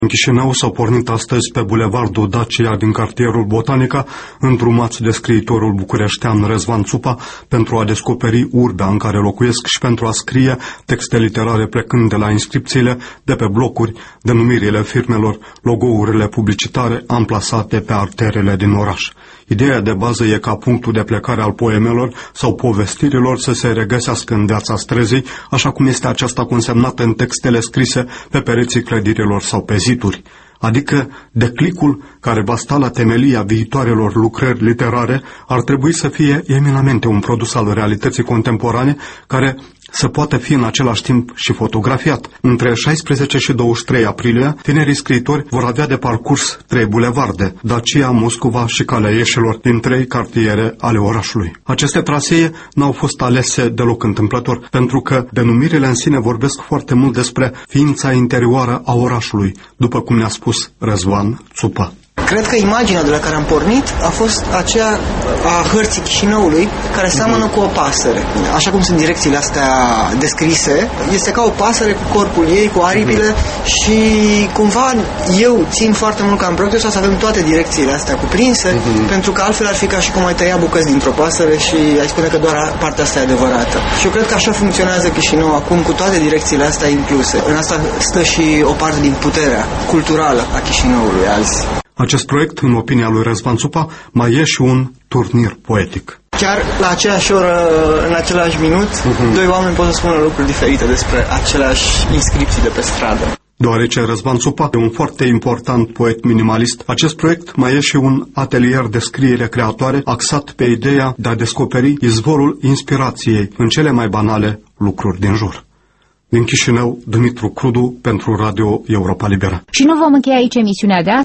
În Chișinău s-au pornit astăzi pe bulevardul Dacia din cartierul Botanica, îndrumați de scriitorul bucureștean Răzvan Țupa pentru a descoperi urbea în care locuiesc și pentru a scrie texte literare plecând de la inscripțiile de pe blocuri, denumirile firmelor, logourile publicitare amplasate pe arterele din oraș. Ideea de bază e ca punctul de plecare al poemelor sau povestirilor să se regăsească în viața străzii, așa cum este aceasta consemnată în textele scrise pe pereții clădirilor sau pe ziduri. Adică declicul care va sta la temelia viitoarelor lucrări literare ar trebui să fie eminamente un produs al realității contemporane care să poată fi în același timp și fotografiat. Între 16 și 23 aprilie, tinerii scriitori vor avea de parcurs 3 bulevarde, Dacia, Moscova și Calea Ieșilor, din 3 cartiere ale orașului. Aceste trasee n-au fost alese deloc întâmplător, pentru că denumirile în sine vorbesc foarte mult despre ființa interioară a orașului, după cum ne-a spus Răzvan Țupa. Cred că imaginea de la care am pornit a fost aceea a hărții Chișinăului, care seamănă cu o pasăre. Așa cum sunt direcțiile astea descrise, este ca o pasăre cu corpul ei, cu aripile și cumva eu țin foarte mult ca în proiectul ăsta să avem toate direcțiile astea cuprinse, pentru că altfel ar fi ca și cum ai tăia bucăți dintr-o pasăre și ai spune că doar partea asta e adevărată. Și eu cred că așa funcționează Chișinău acum, cu toate direcțiile astea incluse. În asta stă și o parte din puterea culturală a Chișinăului azi. Acest proiect, în opinia lui Răzvan Țupa, mai e și un turnir poetic. Chiar la aceeași oră, în același minut, doi oameni pot să spună lucruri diferite despre aceleași inscripții de pe stradă. Deoarece Răzvan Țupa e un foarte important poet minimalist, acest proiect mai e și un atelier de scriere creatoare axat pe ideea de a descoperi izvorul inspirației în cele mai banale lucruri din jur. Din Chișinău, Dumitru Crudu pentru Radio Europa Liberă. Și nu vom încheia aici emisiunea de astăzi.